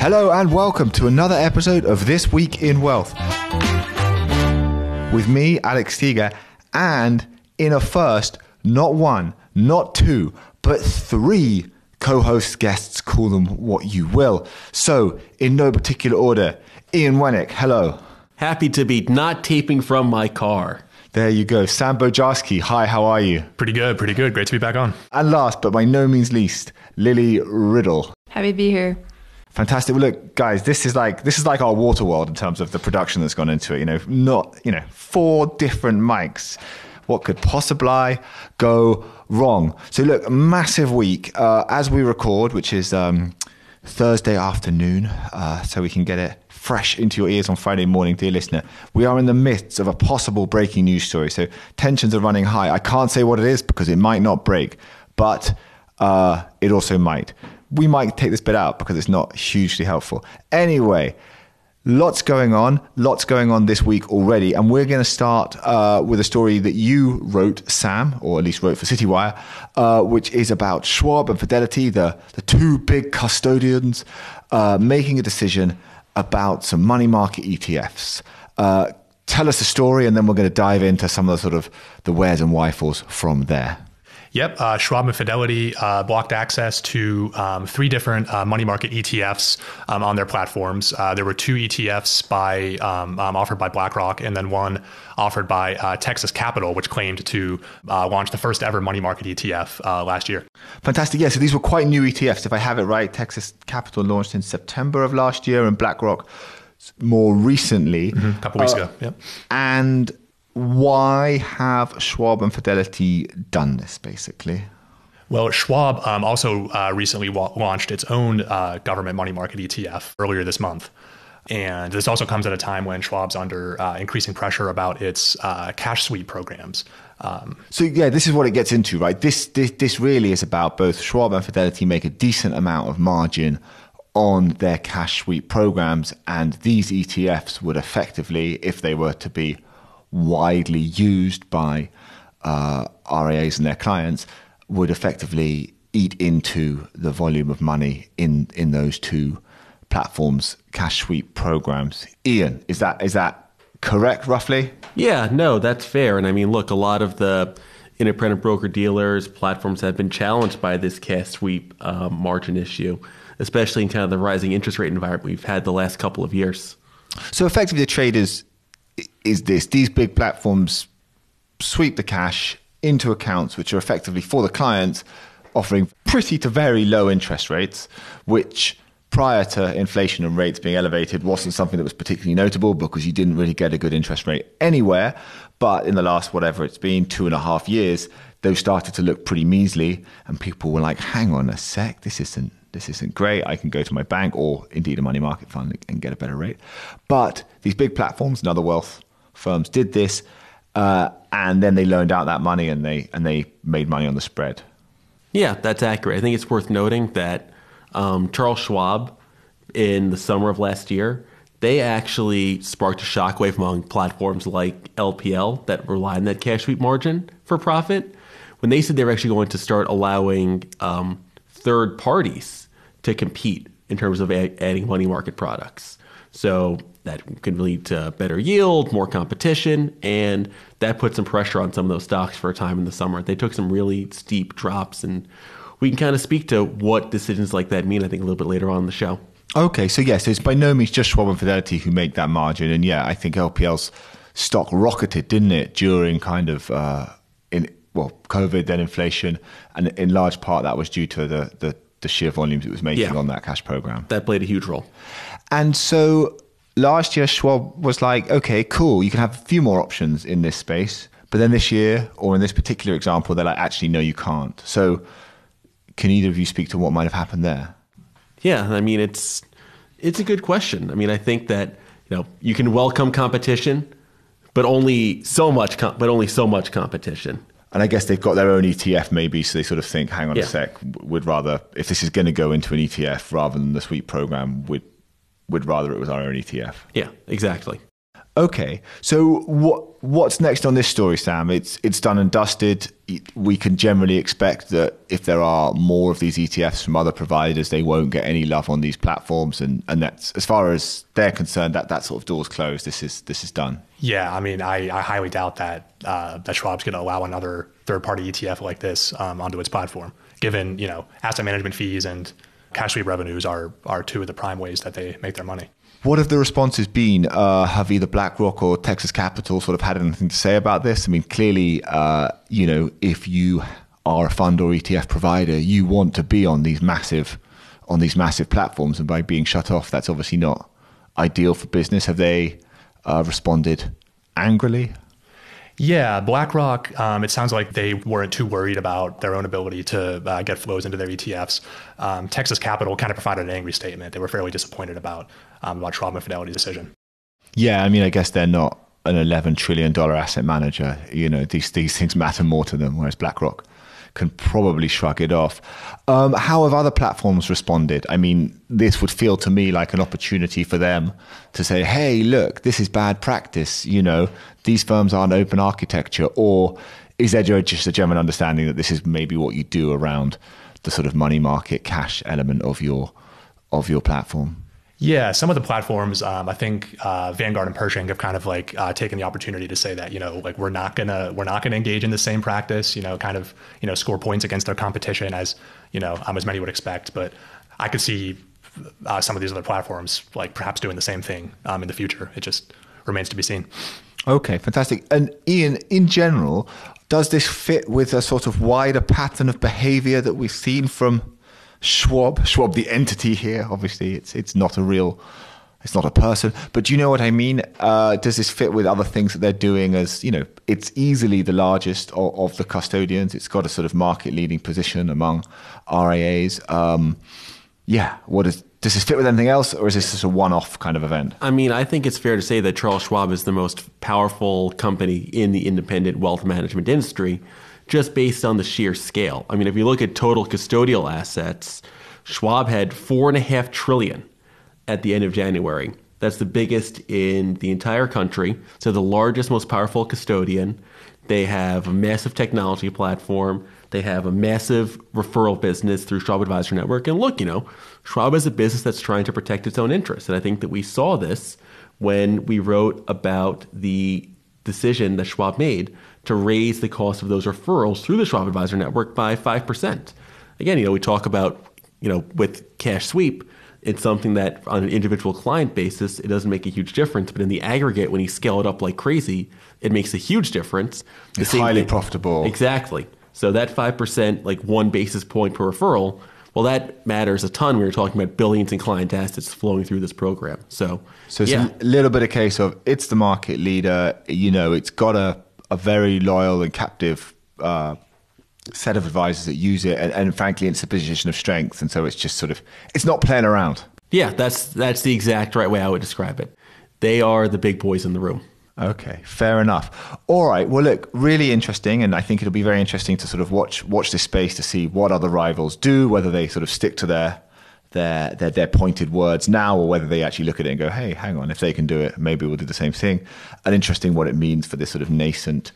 Hello and welcome to another episode of This Week in Wealth. With me, Alex Steger, and in a first, not one, not two, but three co-host guests, call them what you will. So, in no particular order, Ian Wennick, hello. Happy to be not taping from my car. There you go. Sam Bojarski, hi, how are you? Pretty good. Great to be back on. And last, but by no means least, Lily Riddle. Happy to be here. Fantastic. Well, look, guys, this is like our water world in terms of the production that's gone into it. Four different mics. What could possibly go wrong? So look, massive week as we record, which is Thursday afternoon, so we can get it fresh into your ears on Friday morning, dear listener. We are in the midst of a possible breaking news story, so tensions are running high. I can't say what it is because it might not break, but it also might. We might take this bit out because it's not hugely helpful. Anyway, lots going on this week already. And we're going to start with a story that you wrote, Sam, or at least wrote for CityWire, which is about Schwab and Fidelity, the two big custodians, making a decision about some money market ETFs. Tell us the story, and then we're going to dive into some of the sort of the wheres and wherefores from there. Yep. Schwab and Fidelity blocked access to three different money market ETFs on their platforms. There were two ETFs offered by BlackRock, and then one offered by Texas Capital, which claimed to launch the first ever money market ETF last year. Fantastic. Yeah, so these were quite new ETFs. If I have it right, Texas Capital launched in September of last year, and BlackRock more recently. A couple weeks ago. Yep. And why have Schwab and Fidelity done this, basically? Well, Schwab also recently launched its own government money market ETF earlier this month. And this also comes at a time when Schwab's under increasing pressure about its cash sweep programs. So yeah, this is what it gets into, right? This really is about both Schwab and Fidelity make a decent amount of margin on their cash sweep programs. And these ETFs would effectively, if they were to be widely used by RIAs and their clients, would effectively eat into the volume of money in those two platforms' cash sweep programs. Ian, is that correct, roughly? Yeah, no, that's fair. And I mean, look, a lot of the independent broker-dealers, platforms have been challenged by this cash sweep margin issue, especially in kind of the rising interest rate environment we've had the last couple of years. So effectively, the trade is these big platforms sweep the cash into accounts which are effectively for the clients, offering pretty to very low interest rates, which prior to inflation and rates being elevated wasn't something that was particularly notable because you didn't really get a good interest rate anywhere. But in the last, whatever it's been, 2.5 years, those started to look pretty measly, and people were like, hang on a sec, this isn't great. I can go to my bank or indeed a money market fund and get a better rate. But these big platforms and other wealth firms did this, and then they loaned out that money and they made money on the spread. Yeah, that's accurate. I think it's worth noting that Charles Schwab, in the summer of last year, they actually sparked a shockwave among platforms like LPL that rely on that cash sweep margin for profit, when they said they were actually going to start allowing third parties to compete in terms of adding money market products. So that could lead to better yield, more competition, and that put some pressure on some of those stocks for a time in the summer. They took some really steep drops, and we can kind of speak to what decisions like that mean, I think, a little bit later on in the show. Okay, so yes, it's by no means just Schwab and Fidelity who make that margin. And yeah, I think LPL's stock rocketed, didn't it, during kind of COVID, then inflation, and in large part that was due to the sheer volumes it was making on that cash program. That played a huge role. And so last year, Schwab was like, okay, cool, you can have a few more options in this space. But then this year, or in this particular example, they're like, actually, no, you can't. So can either of you speak to what might have happened there? Yeah, I mean, it's a good question. I mean, I think that you can welcome competition, but only so much competition. And I guess they've got their own ETF maybe, so they sort of think, hang on a sec, we'd rather, if this is going to go into an ETF rather than the sweep program, we'd rather it was our own ETF. Yeah, exactly. Okay, so what's next on this story, Sam? It's done and dusted. We can generally expect that if there are more of these ETFs from other providers, they won't get any love on these platforms, and that's, as far as they're concerned, that sort of door's closed. This is done. Yeah, I mean, I highly doubt that Schwab's going to allow another third-party ETF like this onto its platform, given asset management fees and cash sweep revenues are two of the prime ways that they make their money. What have the responses been? Have either BlackRock or Texas Capital sort of had anything to say about this? I mean, clearly, if you are a fund or ETF provider, you want to be on these massive platforms, and by being shut off, that's obviously not ideal for business. Have they responded angrily? Yeah, BlackRock, it sounds like they weren't too worried about their own ability to get flows into their ETFs. Texas Capital kind of provided an angry statement. They were fairly disappointed about Schwab and Fidelity's decision. Yeah, I mean, I guess they're not an $11 trillion asset manager. These things matter more to them, whereas BlackRock can probably shrug it off. How have other platforms responded? I mean, this would feel to me like an opportunity for them to say, hey, look, this is bad practice. These firms aren't open architecture. Or is there just a general understanding that this is maybe what you do around the sort of money market cash element of your platform? Yeah, some of the platforms, I think Vanguard and Pershing have kind of taken the opportunity to say that we're not gonna engage in the same practice, score points against their competition as as many would expect. But I could see some of these other platforms perhaps doing the same thing in the future. It just remains to be seen. Okay, fantastic. And Ian, in general, does this fit with a sort of wider pattern of behavior that we've seen from Schwab, the entity here? Obviously, it's not a person, but do you know what I mean? Does this fit with other things that they're doing? As it's easily the largest of the custodians. It's got a sort of market leading position among RIAs. Does this fit with anything else, or is this just a one-off kind of event? I mean, I think it's fair to say that Charles Schwab is the most powerful company in the independent wealth management industry, just based on the sheer scale. I mean, if you look at total custodial assets, Schwab had $4.5 trillion at the end of January. That's the biggest in the entire country. So the largest, most powerful custodian. They have a massive technology platform. They have a massive referral business through Schwab Advisor Network. And look, Schwab is a business that's trying to protect its own interests. And I think that we saw this when we wrote about the decision that Schwab made to raise the cost of those referrals through the Schwab Advisor Network by 5%. Again, we talk about, with cash sweep, it's something that on an individual client basis, it doesn't make a huge difference. But in the aggregate, when you scale it up like crazy, it makes a huge difference. It's highly profitable. Exactly. So that 5%, 1 basis point per referral, well, that matters a ton when you're talking about billions in client assets flowing through this program. So it's a little bit a case of it's the market leader. It's got a very loyal and captive set of advisors that use it, and frankly, it's a position of strength. And so it's just it's not playing around. Yeah, that's the exact right way I would describe it. They are the big boys in the room. Okay, fair enough. All right. Well, look, really interesting, and I think it'll be very interesting to sort of watch this space to see what other rivals do, whether they sort of stick to their pointed words now, or whether they actually look at it and go, hey, hang on, if they can do it, maybe we'll do the same thing. And interesting what it means for this sort of nascent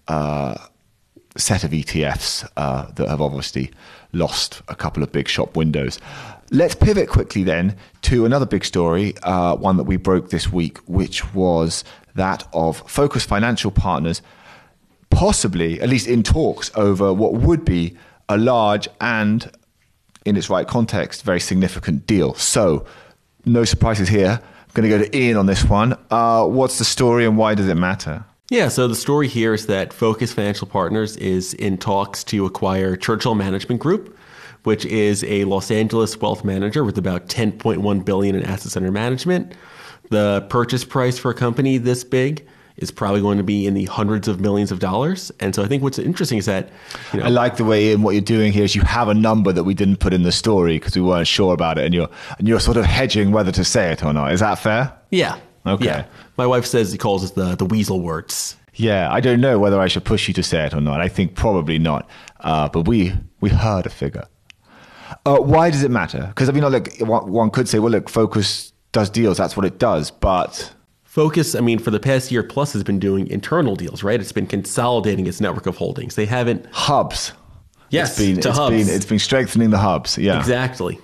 set of ETFs that have obviously lost a couple of big shop windows. Let's pivot quickly then to another big story, one that we broke this week, which was that of Focus Financial Partners, possibly, at least in talks, over what would be a large and, in its right context, very significant deal. So, no surprises here. I'm going to go to Ian on this one. What's the story and why does it matter? Yeah, so the story here is that Focus Financial Partners is in talks to acquire Churchill Management Group, which is a Los Angeles wealth manager with about $10.1 billion in assets under management. The purchase price for a company this big is probably going to be in the hundreds of millions of dollars. And so I think what's interesting is that, I like the way in what you're doing here is you have a number that we didn't put in the story because we weren't sure about it, and you're sort of hedging whether to say it or not. Is that fair? Yeah. Okay. Yeah. My wife says he calls it the weasel words. Yeah, I don't know whether I should push you to say it or not. I think probably not. But we heard a figure. Why does it matter? Because, look, one could say, well, look, Focus does deals. That's what it does. But Focus, I mean, for the past year plus has been doing internal deals, right? It's been consolidating its network of holdings. They haven't... Hubs. Yes, hubs. It's been strengthening the hubs, yeah. Exactly.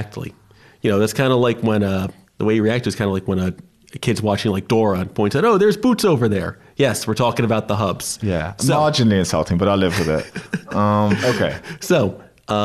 That's kind of like when, the way you react is kind of like when a kid's watching like Dora and points out, oh, there's Boots over there. Yes, we're talking about the hubs. Yeah, marginally insulting, but I'll live with it. Okay. So,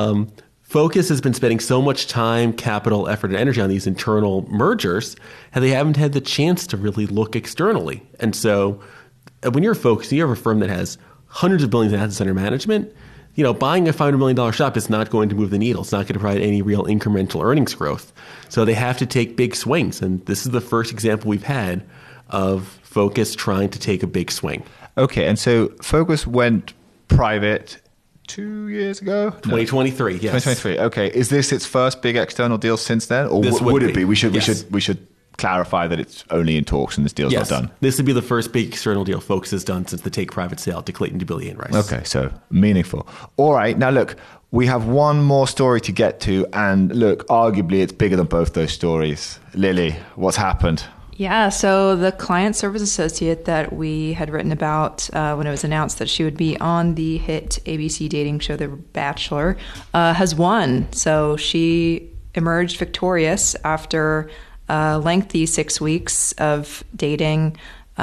Focus has been spending so much time, capital, effort, and energy on these internal mergers, and they haven't had the chance to really look externally. And so when you're Focus, you have a firm that has hundreds of billions in assets under management, buying a $500 million shop is not going to move the needle. It's not going to provide any real incremental earnings growth. So they have to take big swings. And this is the first example we've had of Focus trying to take a big swing. Okay, and so Focus went private 2 years ago? 2023, yes. 2023. Okay. Is this its first big external deal since then? Or would it be? We should clarify that it's only in talks and this deal's not done. This would be the first big external deal Focus has done since the take private sale to Clayton, Dubilier and Rice. Okay, so meaningful. All right. Now look, we have one more story to get to, and look, arguably it's bigger than both those stories. Lily, what's happened? Yeah, so the client service associate that we had written about when it was announced that she would be on the hit ABC dating show The Bachelor has won. So she emerged victorious after a lengthy 6 weeks of dating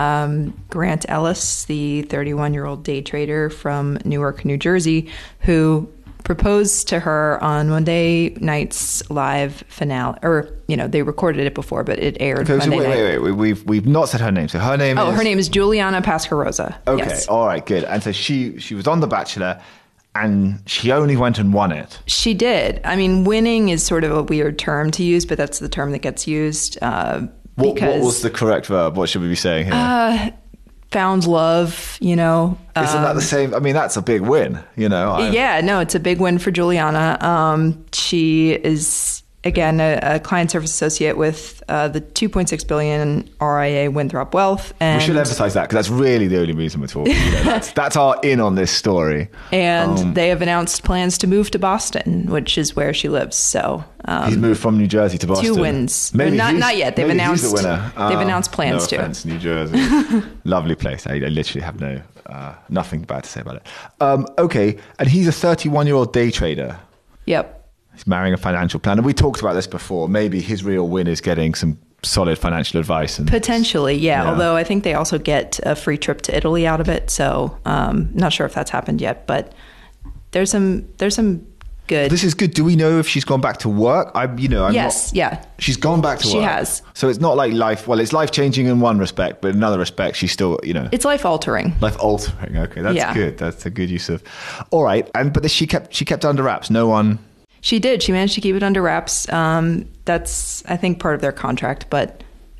Grant Ellis, the 31-year-old day trader from Newark, New Jersey, who proposed to her on Monday night's live finale, or they recorded it before, but it aired. Okay, so wait. We've not said her name. So her name is... her name is Juliana Pascarosa. Okay, yes. All right, good. And so she was on The Bachelor, and she only went and won it. She did. I mean, winning is sort of a weird term to use, but that's the term that gets used. What was the correct verb? What should we be saying here? Found love, Isn't that the same? I mean, that's a big win, Yeah, no, it's a big win for Juliana. She is, again, a client service associate with the $2.6 billion RIA Winthrop Wealth. And we should emphasize that because that's really the only reason we're talking. That's our in on this story. And they have announced plans to move to Boston, which is where she lives. So he's moved from New Jersey to Boston. 2 wins. Maybe not yet. They've announced he's the winner. They've announced plans no to. Offense, New Jersey, lovely place. I literally have nothing bad to say about it. Okay, and he's a 31-year-old day trader. Yep. He's marrying a financial planner. We talked about this before. Maybe his real win is getting some solid financial advice. Potentially, yeah. Although I think they also get a free trip to Italy out of it. So not sure if that's happened yet, but there's some good. This is good. Do we know if she's gone back to work? Yeah. She's gone back to work. She has. So it's not like life. Well, it's life changing in one respect, but in another respect, she's still, It's life altering. Life altering. Okay, that's good. That's a good use of. All right, but she kept under wraps. No one. She did. She managed to keep it under wraps. That's, I think, part of their contract. But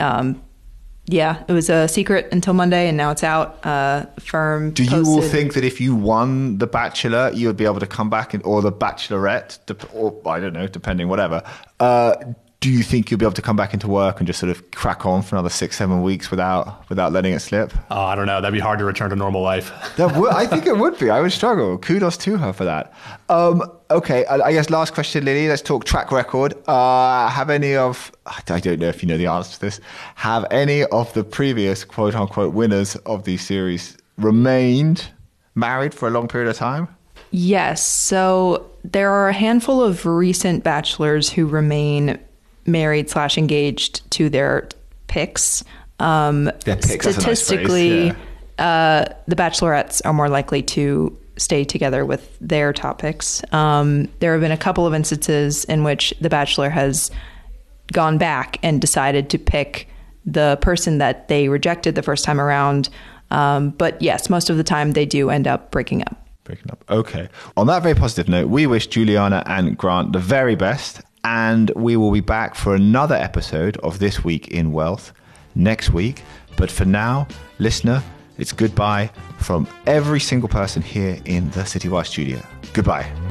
it was a secret until Monday, and now it's out. Firm. Do you all think that if you won The Bachelor, you would be able to come back or The Bachelorette, or I don't know, depending, whatever. Do you think you'll be able to come back into work and just sort of crack on for another 6-7 weeks without letting it slip? Oh, I don't know. That'd be hard to return to normal life. I think it would be. I would struggle. Kudos to her for that. Okay, I guess last question, Lily. Let's talk track record. I don't know if you know the answer to this, have any of the previous quote-unquote winners of these series remained married for a long period of time? Yes. So there are a handful of recent bachelors who remain married/engaged to their picks. Statistically, the bachelorettes are more likely to stay together with their top picks. There have been a couple of instances in which the bachelor has gone back and decided to pick the person that they rejected the first time around. But yes, most of the time they do end up breaking up. Okay. On that very positive note, we wish Juliana and Grant the very best. And we will be back for another episode of This Week in Wealth next week. But for now, listener, it's goodbye from every single person here in the Citywire studio. Goodbye.